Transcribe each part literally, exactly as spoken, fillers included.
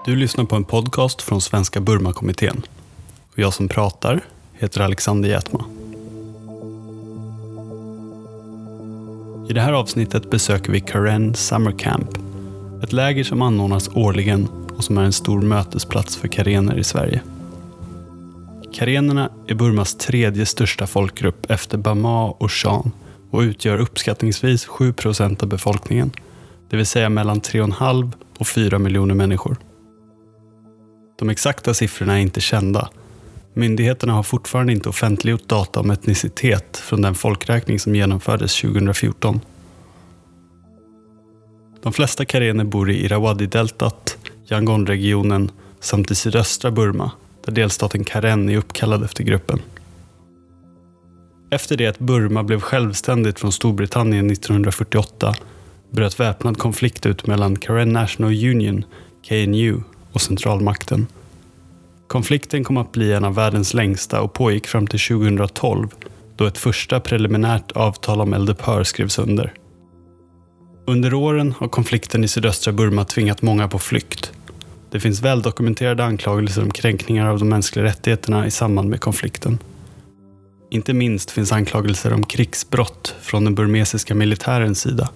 Du lyssnar på en podcast från Svenska Burma-kommittén. Och jag som pratar heter Alexander Jätma. I det här avsnittet besöker vi Karen Summer Camp. Ett läger som anordnas årligen och som är en stor mötesplats för karener i Sverige. Karenerna är Burmas tredje största folkgrupp efter Bama och Shan och utgör uppskattningsvis sju procent av befolkningen. Det vill säga mellan tre komma fem och fyra miljoner människor. De exakta siffrorna är inte kända. Myndigheterna har fortfarande inte offentliggjort data om etnicitet från den folkräkning som genomfördes tjugohundrafjorton. De flesta karener bor i Irrawaddy-deltat, Yangon-regionen samt i sydöstra Burma, där delstaten Karen är uppkallad efter gruppen. Efter det att Burma blev självständigt från Storbritannien nittonhundrafyrtioåtta bröt väpnad konflikt ut mellan Karen National Union, K N U, och centralmakten. Konflikten kom att bli en av världens längsta och pågick fram till tjugohundratolv då ett första preliminärt avtal om eldupphör skrevs under. Under åren har konflikten i sydöstra Burma tvingat många på flykt. Det finns väldokumenterade anklagelser om kränkningar av de mänskliga rättigheterna i samband med konflikten. Inte minst finns anklagelser om krigsbrott från den burmesiska militärens sida.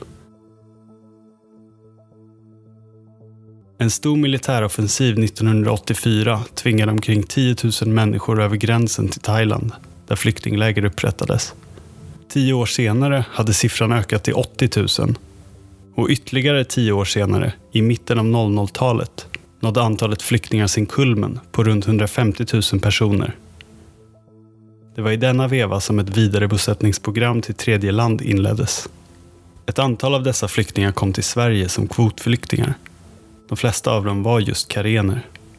En stor militäroffensiv nittonhundraåttiofyra tvingade omkring tio tusen människor över gränsen till Thailand, där flyktingläger upprättades. Tio år senare hade siffran ökat till åttio tusen. Och ytterligare tio år senare, i mitten av noll noll-talet, nådde antalet flyktingar sin kulmen på runt hundrafemtio tusen personer. Det var i denna veva som ett vidarebosättningsprogram till tredje land inleddes. Ett antal av dessa flyktingar kom till Sverige som kvotflyktingar. De flesta av dem var just karener.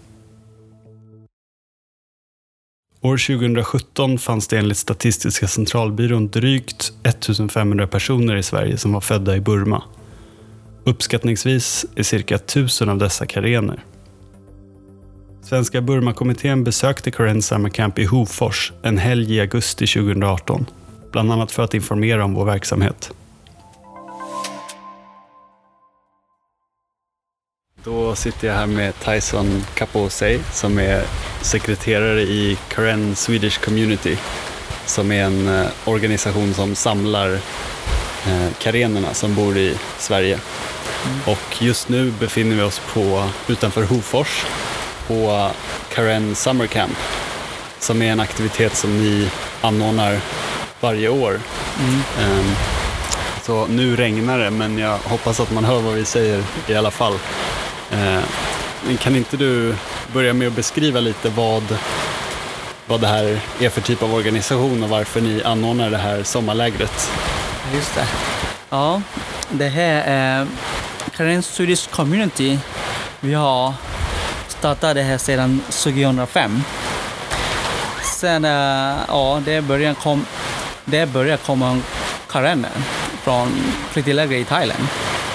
År tjugohundrasjutton fanns det enligt Statistiska centralbyrån drygt femtonhundra personer i Sverige som var födda i Burma. Uppskattningsvis är cirka tusen av dessa karener. Svenska Burma-kommittén besökte Karen Summer Camp i Hofors en helg i augusti tjugohundraarton, bland annat för att informera om vår verksamhet. Då sitter jag här med Tyson Kaposei som är sekreterare i Karen Swedish Community, som är en eh, organisation som samlar eh, karenerna som bor i Sverige. Mm. Och just nu befinner vi oss på, utanför Hofors på Karen Summer Camp, som är en aktivitet som ni anordnar varje år. Mm. Um, så nu regnar det, men jag hoppas att man hör vad vi säger i alla fall. Uh, kan inte du börja med att beskriva lite vad, vad det här är för typ av organisation och varför ni anordnar det här sommarlägret? Just det. Ja, det här är Karen Swedish Community. Vi har startade det här sedan tjugohundrafem. Sen ja, det började kom det började komma karener från flyktingläger i Thailand.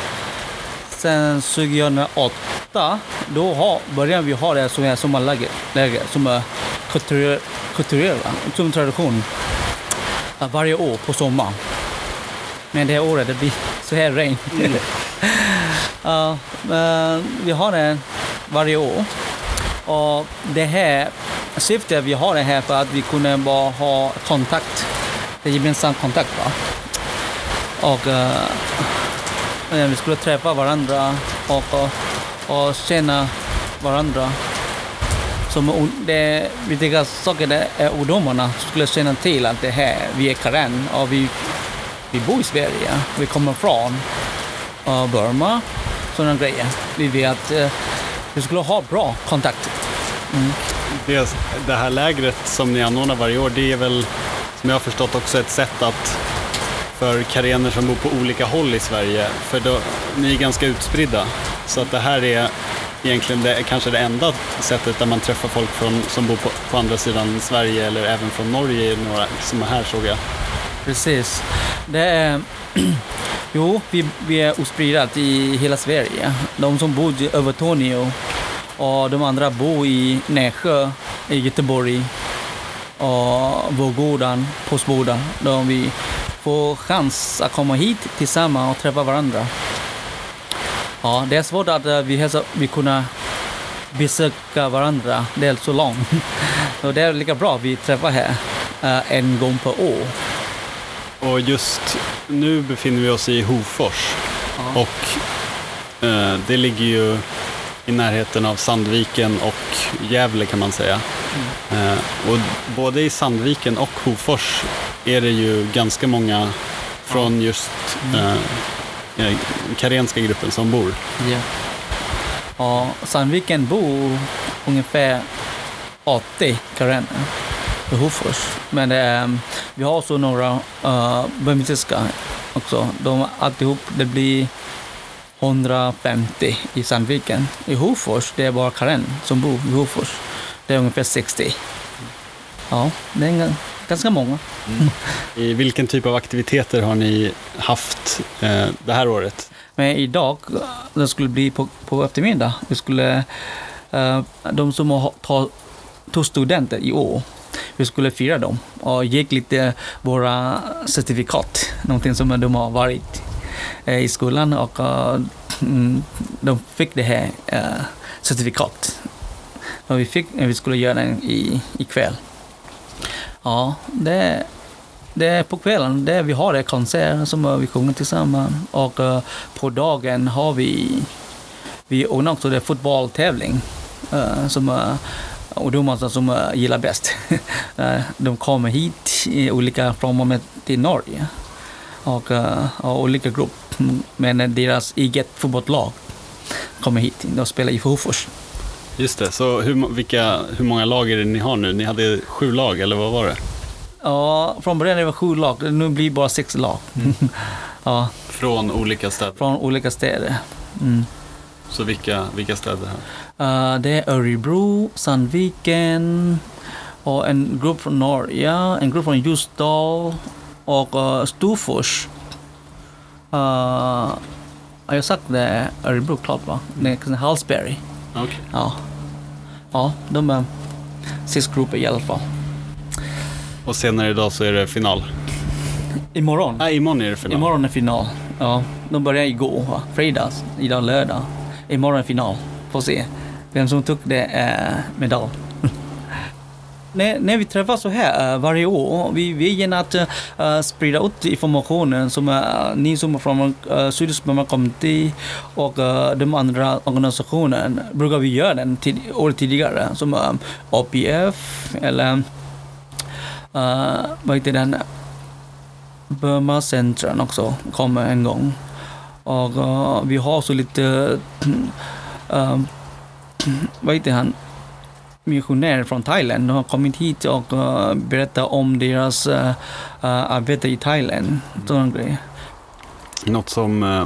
Sen tjugohundraåtta då har började vi ha det som är sommarläger, läger som är kulturella, kulturella som tradition varje år på sommar. Men det här året det blir så här regn. Mm. uh, uh, vi har det varje år. Och det här syftet vi har det här för att vi kunde bara ha kontakt. Det är gemensam kontakt, va? Och uh, vi skulle träffa varandra och, och, och känna varandra. Som det viktiga saker det är ungdomarna skulle känna till att det här, vi är Karen och vi, vi bor i Sverige. Vi kommer från uh, Burma, sådana grejer. Vi vet uh, vi skulle ha bra kontakt. Mm. Det, det här lägret som ni anordnar varje år, det är väl, som jag har förstått, också ett sätt att för karener som bor på olika håll i Sverige, för då, ni är ganska utspridda. Så att det här är egentligen det, kanske det enda sättet där man träffar folk från, som bor på, på andra sidan Sverige eller även från Norge, några som är här, såg jag. Precis. Det är... Jo, vi, vi är utspridda i hela Sverige. De som bor i Övertorneå och de andra bor i Nässjö, i Göteborg och Vårgården, Påsboda. Då vi får chans att komma hit tillsammans och träffa varandra. Ja, det är svårt att vi, hälsa, vi kunna besöka varandra. Det är så långt. Och det är lika bra vi träffar här uh, en gång per år. Och just nu befinner vi oss i Hofors. Ja. Och uh, det ligger ju i närheten av Sandviken och Gävle kan man säga. Mm. Uh, och både i Sandviken och Hofors är det ju ganska många från just uh, uh, karenska gruppen som bor. Ja. Och Sandviken bor ungefär åttio karener i Hofors. Men det är, vi har också några uh, burmesiska också. De alltihop, det blir hundrafemtio i Sandviken. I Hofors, det är bara karen som bor i Hofors. Det är ungefär sextio. Ja, det är ganska många. Mm. I vilken typ av aktiviteter har ni haft eh, det här året? Men idag, det skulle bli på, på eftermiddag. Vi skulle, uh, de som har tagit två studenter i år, vi skulle fira dem och ge lite våra certifikat, någonting som de har varit uh, i skolan och uh, de fick det här uh, certifikat. Och vi fick, vi skulle göra den i, i kväll. Ja, det, det är på kvällen där vi har det konsert som vi sjunger tillsammans och uh, på dagen har vi vi ordnar också det fotbolltävling uh, som uh, ungdomar som uh, gillar bäst. uh, de kommer hit i olika former till Norge och, uh, och olika grupper, men deras eget fotbollslag kommer hit och spelar i Hofors. Just det, så hur, vilka, hur många lag är det ni har nu? Ni hade sju lag, eller vad var det? Ja, från början det var sju lag, nu blir det bara sex lag. Mm. Ja. Från olika städer? Från olika städer. Mm. Så vilka, vilka städer här? Uh, det är Örebro, Sandviken och en grupp från Norge, en grupp från Ljusdal och uh, Storfors. Uh, jag har sagt det är Örebro, klart va? Det är Hallsberg. Okay. Ja. Ja, de är sex grupper i alla fall. Och senare idag så är det final? Imorgon. Nej, imorgon är det final. Imorgon är final. Ja, de börjar igår, va? Fredags, idag lördag. Imorgon är final. Får se vem som tog det är medalj. när, när vi träffas så här uh, varje år, vi vill gärna att uh, sprida ut informationen som uh, ni som är från uh, Sydöstburma Community och uh, de andra organisationerna brukar vi göra den tid, år tidigare som uh, A P F eller uh, vad heter den Burma Centrum också kommer en gång och uh, vi har så lite uh, vad heter han missionärer från Thailand. De har kommit hit och uh, berättat om deras uh, uh, arbete i Thailand. Mm. Något som uh,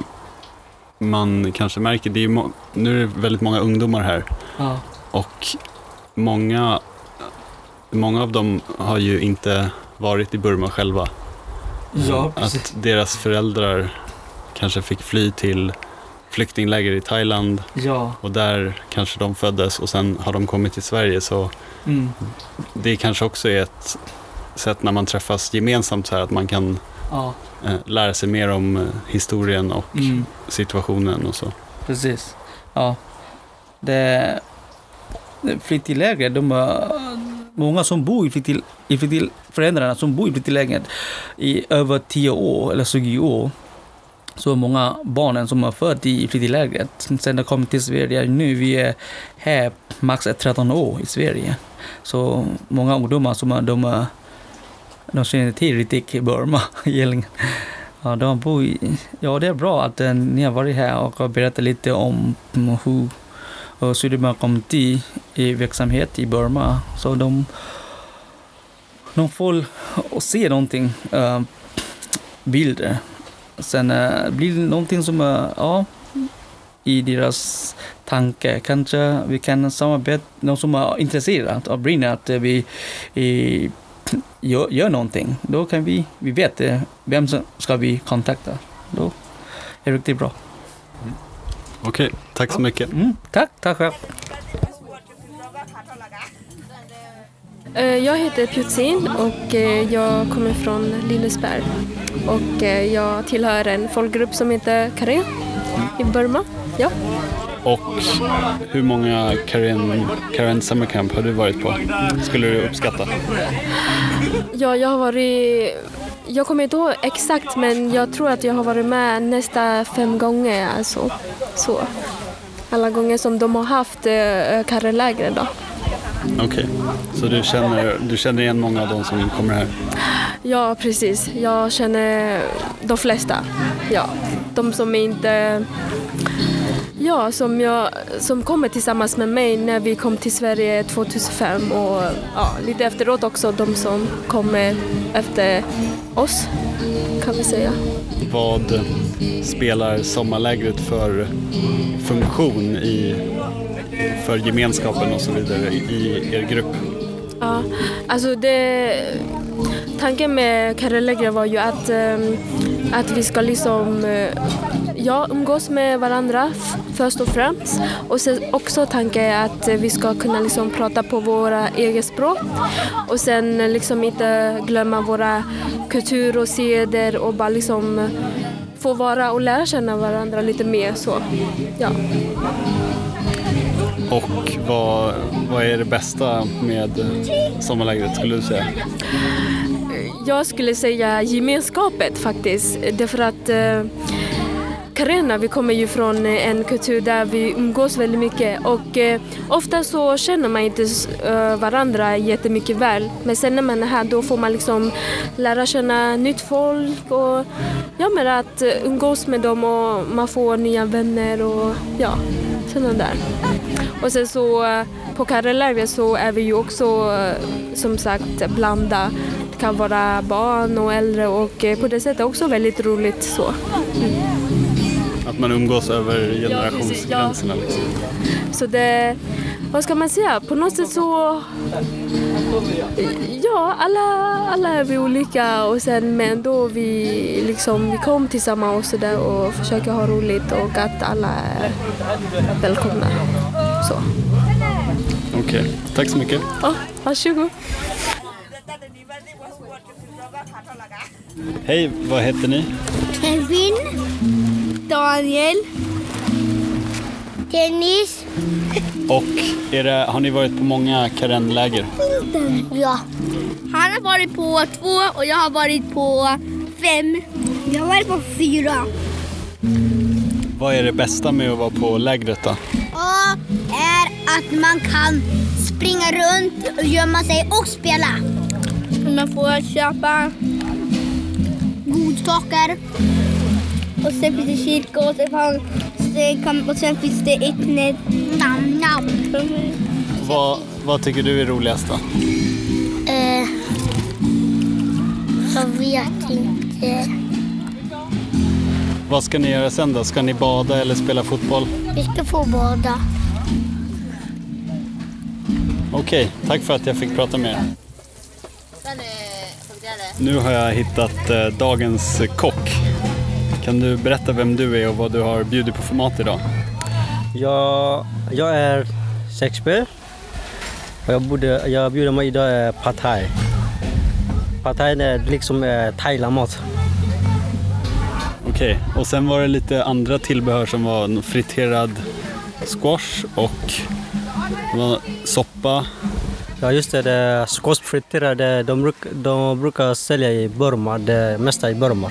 man kanske märker, det är må- nu är det väldigt många ungdomar här. Ja. Och många, många av dem har ju inte varit i Burma själva. Ja, att deras föräldrar kanske fick fly till flyktingläger i Thailand. Ja. Och där kanske de föddes och sen har de kommit till Sverige, så mm. det kanske också är ett sätt när man träffas gemensamt så här att man kan ja. eh, lära sig mer om eh, historien och mm. situationen och så. Precis. Ja. Det, det flyktingläger, de har många som bor i flykting, i flykting, föräldrarna som bor i flyktinglägret i över tio år eller tjugo år. Så många barnen som har född i flyktinglägret sen de kom till Sverige. Nu vi är här max tretton år i Sverige. Så många ungdomar som de, de känner till riktigt Burma. Ja, de bor i, ja, det är bra att uh, ni har varit här och berättat lite om hur uh, Sydöstburma Community i verksamhet i Burma. Så de, de får se någonting, uh, bilder. Sen uh, blir det någonting som uh, ja, i deras tanke. Kanske vi kan samarbeta, någon som är intresserad och brinner att uh, vi uh, gör, gör någonting. Då kan vi, vi vet uh, vem som ska vi kontakta. Då är det riktigt bra. Mm. Okej, okay, tack så mycket. Mm, tack, tack själv. Jag heter Pjutsin och jag kommer från Lindesberg och jag tillhör en folkgrupp som heter Karen i Burma. Ja. Och hur många Karen, Karen Summer Camp har du varit på? Skulle du uppskatta? Ja, jag har varit... Jag kommer inte ihåg exakt, men jag tror att jag har varit med nästa fem gånger. Alltså. Så. Alla gånger som de har haft äh, Karen-läger då. Okej, okay. Så du känner, du känner igen många av de som kommer här? Ja, precis. Jag känner de flesta. Ja, de som inte... Ja, som, jag, som kommer tillsammans med mig när vi kom till Sverige tjugohundrafem och ja, lite efteråt också de som kommer efter oss, kan vi säga. Vad spelar sommarlägret för funktion i, för gemenskapen och så vidare i er grupp? Ja, alltså det... Tanken med Karen-lägret var ju att, att vi ska liksom... Ja, umgås med varandra f- först och främst. Och sen också tanken är att vi ska kunna liksom prata på våra eget språk. Och sen liksom inte glömma våra kultur och seder och bara liksom få vara och lära känna varandra lite mer så. Ja. Och vad, vad är det bästa med sommarlägret skulle du säga? Jag skulle säga gemenskapet faktiskt. Därför att eh, Karena, vi kommer ju från en kultur där vi umgås väldigt mycket och eh, ofta så känner man inte uh, varandra jättemycket väl. Men sen när man är här då får man liksom lära känna nytt folk och ja, men att uh, umgås med dem och man får nya vänner och ja, sådana där. Och sen så uh, på Karen-lägret så är vi ju också uh, som sagt blanda. Det kan vara barn och äldre och uh, på det sättet också väldigt roligt så. Mm. Att man umgås över generationsgränserna. Ja, liksom. Så det, vad ska man säga? På något sätt så... Ja, alla, alla är vi olika och sen men då vi liksom vi kom tillsammans och så där och försöker ha roligt och att alla är välkomna. Så. Okej, okay. Tack så mycket. Ja, varsågod. Hej, vad heter ni? Kevin, Daniel, Dennis. Och är det, har ni varit på många Karen-läger? Ja. Han har varit på två och jag har varit på fem. Jag har varit på fyra. Vad är det bästa med att vara på lägret då? Och är att man kan springa runt och gömma sig och spela. Man får köpa godsaker. Och sen finns det kyrka och sen, kan, och sen finns det ett namn. namn. Vad, vad tycker du är roligast då? Eh, jag vet inte. Vad ska ni göra sen då? Ska ni bada eller spela fotboll? Vi ska få bada. Okej, tack för att jag fick prata med er. Nu har jag hittat eh, dagens kock. Kan du berätta vem du är och vad du har bjudit på för mat idag? Jag, jag är Shakespeare. Och jag, borde, jag bjuder mig idag är pad thai. Pad thai är liksom eh, thailand-mat. Okej, och sen var det lite andra tillbehör som var friterad squash och var soppa. Ja just det, det squashfriterade de, bruk, de brukar sälja i Burma, det mesta i Burma.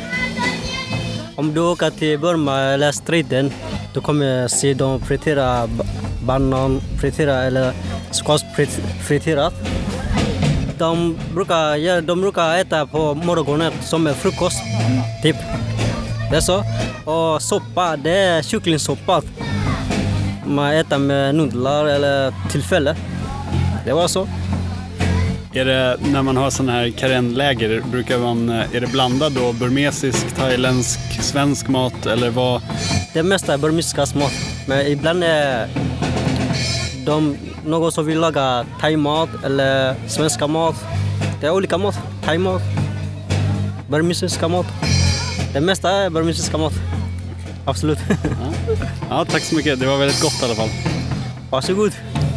Om du åker till Burma eller striden, då kommer du se dem fritera banan, fritera eller squash friterat. De brukar, ja, de brukar äta på morgonen som är frukost, typ. Det är så. Och soppa, det är kycklingsoppa. Man äter med nudlar eller tillfälle. Det var så. Är det, när man har sån här Karen-läger, brukar man, är det blandat då burmesisk, thailändsk, svensk mat eller vad? Det mesta är burmesisk mat, men ibland är de någon som vill laga thai-mat eller svenska mat. Det är olika mat, thai-mat, burmesiska mat. Det mesta är burmesiska mat. Absolut. Ja. Ja, tack så mycket. Det var väldigt gott i alla fall. Varsågod.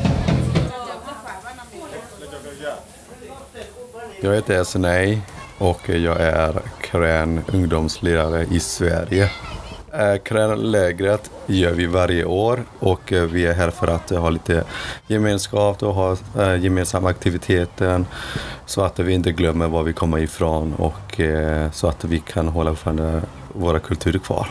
Jag heter Snei och jag är Karen ungdomsledare i Sverige. Krännlägret gör vi varje år och vi är här för att ha lite gemenskap och ha gemensamma aktiviteter så att vi inte glömmer var vi kommer ifrån och så att vi kan hålla fram våra kulturer kvar.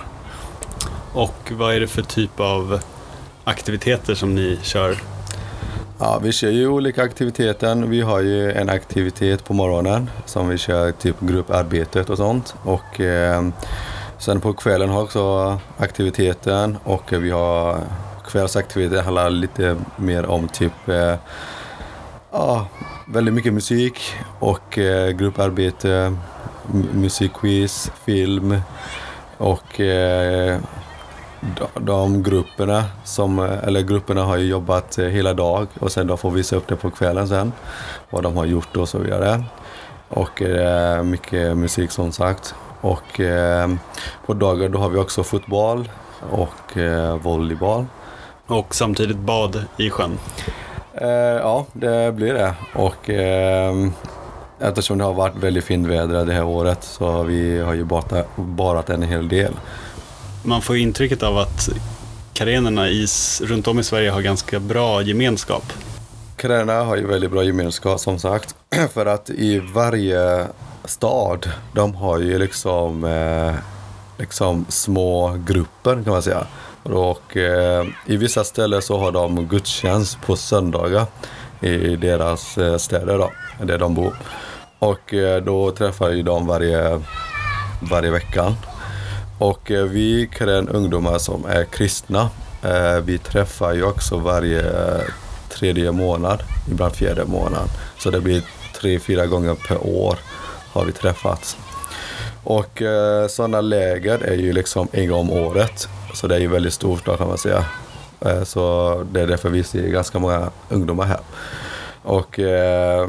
Och vad är det för typ av aktiviteter som ni kör? Ja, vi kör ju olika aktiviteter. Vi har ju en aktivitet på morgonen som vi kör typ grupparbetet och sånt. Och eh, sen på kvällen har vi också aktiviteten och vi har kvällsaktiviteter handlar lite mer om typ eh, ja, väldigt mycket musik och eh, grupparbete, m- musikquiz, film och eh, de, de grupperna som eller grupperna har ju jobbat hela dag och sen då får vi visa upp det på kvällen sen vad de har gjort och så vidare. Och eh, mycket musik som sagt. Och eh, på dagar då har vi också fotboll och eh, volleyboll. Och samtidigt bad i sjön? Eh, ja, det blir det. Och eh, eftersom det har varit väldigt fint väder det här året så vi har ju badat, badat en hel del. Man får intrycket av att karenerna i, runt om i Sverige har ganska bra gemenskap. Karenerna har ju väldigt bra gemenskap som sagt. För att i varje stad, de har ju liksom, eh, liksom små grupper kan man säga. Och eh, i vissa ställen så har de gudstjänst på söndagar i deras eh, städer då, där de bor. Och eh, då träffar ju de varje, varje vecka. Och eh, vi karen ungdomar som är kristna, eh, vi träffar ju också varje tredje månad, ibland fjärde månad. Så det blir tre, fyra gånger per år har vi träffats. Och eh, sådana läger är ju liksom en gång om året. Så det är ju väldigt stort då kan man säga. Eh, så det är därför vi ser ganska många ungdomar här. Och eh,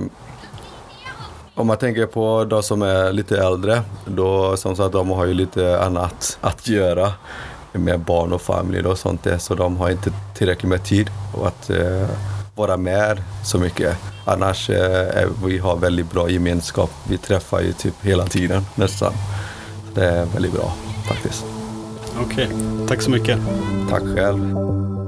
om man tänker på de som är lite äldre, då som sagt de har ju lite annat att göra med barn och familj och sånt där. Så de har inte tillräckligt med tid att eh, vara med så mycket. Annars eh, vi har väldigt bra gemenskap. Vi träffar ju typ hela tiden nästan. Så det är väldigt bra faktiskt. Okej, tack så mycket. Tack själv.